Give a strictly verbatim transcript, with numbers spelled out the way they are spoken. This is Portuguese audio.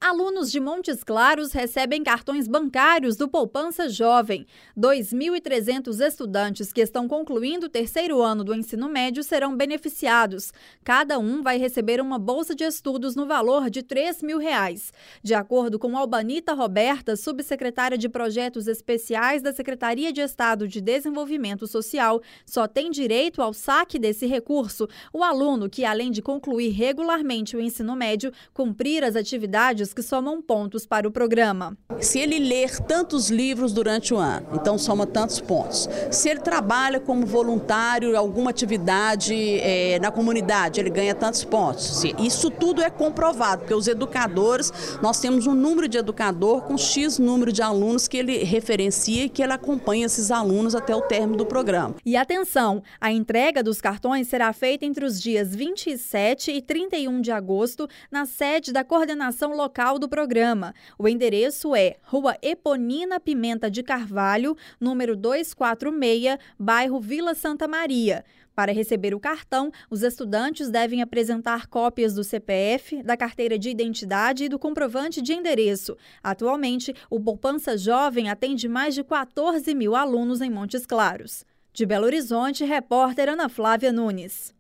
Alunos de Montes Claros recebem cartões bancários do Poupança Jovem. dois mil e trezentos estudantes que estão concluindo o terceiro ano do ensino médio serão beneficiados. Cada um vai receber uma bolsa de estudos no valor de três mil reais. De acordo com Albanita Roberta, subsecretária de Projetos Especiais da Secretaria de Estado de Desenvolvimento Social, só tem direito ao saque desse recurso o aluno que, além de concluir regularmente o ensino médio, cumprir as atividades que somam pontos para o programa. Se ele ler tantos livros durante o ano, então soma tantos pontos. Se ele trabalha como voluntário em alguma atividade é, na comunidade, ele ganha tantos pontos. Isso tudo é comprovado, porque os educadores, nós temos um número de educador com X número de alunos que ele referencia e que ele acompanha esses alunos até o término do programa. E atenção, a entrega dos cartões será feita entre os dias vinte e sete e trinta e um de agosto na sede da coordenação local do programa. O endereço é Rua Eponina Pimenta de Carvalho, número duzentos e quarenta e seis, bairro Vila Santa Maria. Para receber o cartão, os estudantes devem apresentar cópias do C P F, da carteira de identidade e do comprovante de endereço. Atualmente, o Poupança Jovem atende mais de quatorze mil alunos em Montes Claros. De Belo Horizonte, repórter Ana Flávia Nunes.